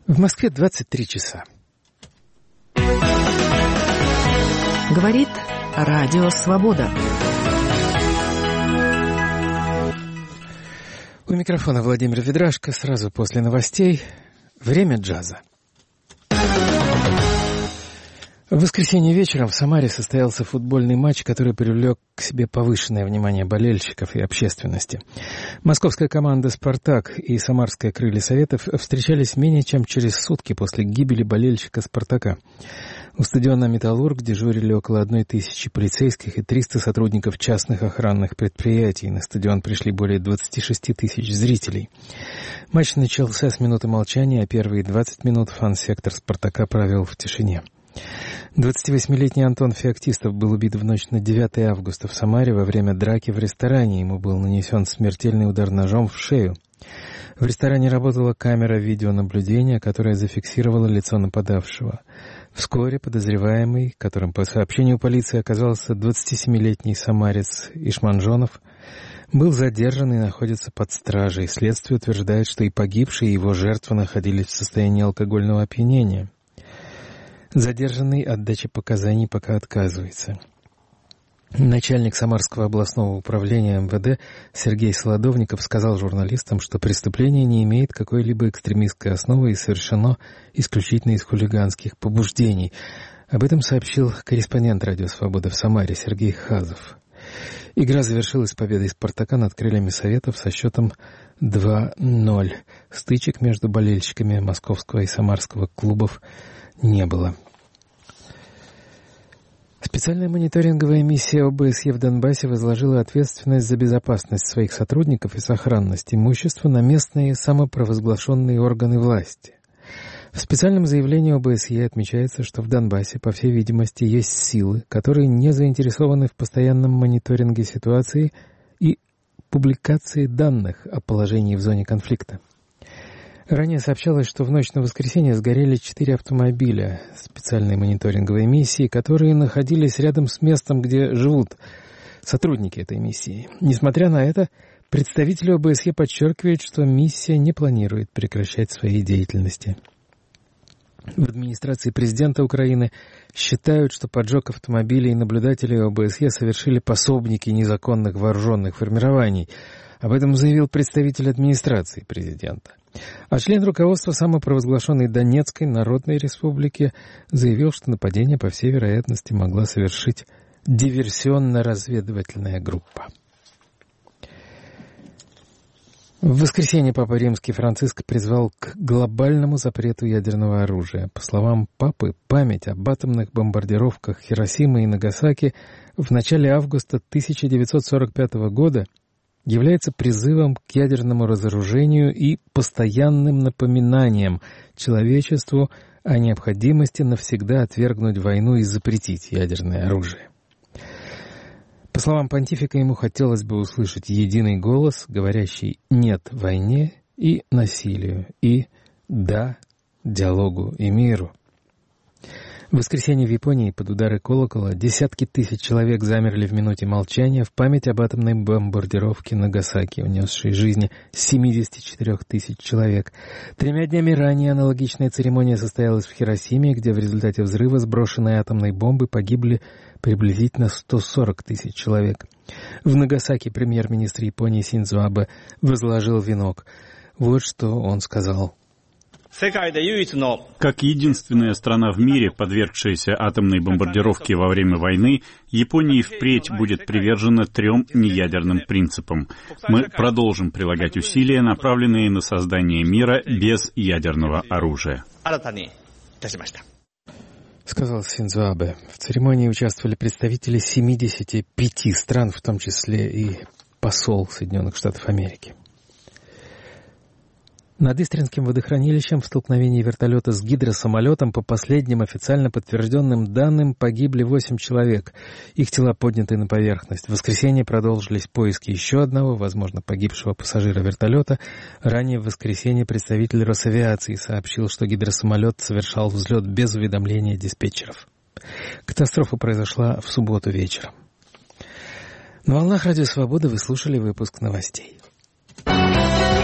В Москве 23 часа. Говорит Радио Свобода. У микрофона Владимир Ведрашко. Сразу после новостей «Время джаза». В воскресенье вечером в Самаре состоялся футбольный матч, который привлек к себе повышенное внимание болельщиков и общественности. Московская команда «Спартак» и самарская «Крылья Советов» встречались менее чем через сутки после гибели болельщика «Спартака». У стадиона «Металлург» дежурили около 1000 полицейских и 300 сотрудников частных охранных предприятий. На стадион пришли более 26 тысяч зрителей. Матч начался с минуты молчания, а первые 20 минут фан-сектор «Спартака» провел в тишине. 28-летний Антон Феоктистов был убит в ночь на 9 августа в Самаре во время драки в ресторане. Ему был нанесен смертельный удар ножом в шею. В ресторане работала камера видеонаблюдения, которая зафиксировала лицо нападавшего. Вскоре подозреваемый, которым по сообщению полиции оказался 27-летний самарец Ишманжонов, был задержан и находится под стражей. Следствие утверждает, что и погибший, и его жертва находились в состоянии алкогольного опьянения. Задержанный от дачи показаний пока отказывается. Начальник Самарского областного управления МВД Сергей Солодовников сказал журналистам, что преступление не имеет какой-либо экстремистской основы и совершено исключительно из хулиганских побуждений. Об этом сообщил корреспондент «Радио Свобода» в Самаре Сергей Хазов. Игра завершилась победой «Спартака» над «Крыльями Советов» со счетом 2-0. Стычек между болельщиками московского и самарского клубов не было. Специальная мониторинговая миссия ОБСЕ в Донбассе возложила ответственность за безопасность своих сотрудников и сохранность имущества на местные самопровозглашенные органы власти. В специальном заявлении ОБСЕ отмечается, что в Донбассе, по всей видимости, есть силы, которые не заинтересованы в постоянном мониторинге ситуации и публикации данных о положении в зоне конфликта. Ранее сообщалось, что в ночь на воскресенье сгорели 4 автомобиля специальной мониторинговой миссии, которые находились рядом с местом, где живут сотрудники этой миссии. Несмотря на это, представители ОБСЕ подчеркивают, что миссия не планирует прекращать своей деятельности. В администрации президента Украины считают, что поджог автомобилей наблюдателей ОБСЕ совершили пособники незаконных вооруженных формирований. Об этом заявил представитель администрации президента. А член руководства самопровозглашенной Донецкой Народной Республики заявил, что нападение, по всей вероятности, могла совершить диверсионно-разведывательная группа. В воскресенье Папа Римский Франциск призвал к глобальному запрету ядерного оружия. По словам Папы, память об атомных бомбардировках Хиросимы и Нагасаки в начале августа 1945 года является призывом к ядерному разоружению и постоянным напоминанием человечеству о необходимости навсегда отвергнуть войну и запретить ядерное оружие. По словам понтифика, ему хотелось бы услышать единый голос, говорящий «нет» войне и насилию, и «да» диалогу и миру. В воскресенье в Японии под удары колокола десятки тысяч человек замерли в минуте молчания в память об атомной бомбардировке Нагасаки, унесшей жизни 74 тысяч человек. 3 днями ранее аналогичная церемония состоялась в Хиросиме, где в результате взрыва сброшенной атомной бомбы погибли приблизительно 140 тысяч человек. В Нагасаки премьер-министр Японии Синдзо Абе возложил венок. Вот что он сказал. Как единственная страна в мире, подвергшаяся атомной бомбардировке во время войны, Япония впредь будет привержена 3 неядерным принципам. Мы продолжим прилагать усилия, направленные на создание мира без ядерного оружия. Сказал Синдзо Абе. В церемонии участвовали представители 75 стран, в том числе и посол Соединенных Штатов Америки. Над Истринским водохранилищем в столкновении вертолета с гидросамолетом, по последним официально подтвержденным данным, погибли 8 человек. Их тела подняты на поверхность. В воскресенье продолжились поиски еще одного, возможно, погибшего пассажира вертолета. Ранее в воскресенье представитель Росавиации сообщил, что гидросамолет совершал взлет без уведомления диспетчеров. Катастрофа произошла в субботу вечером. На волнах Радио Свобода вы слушали выпуск новостей.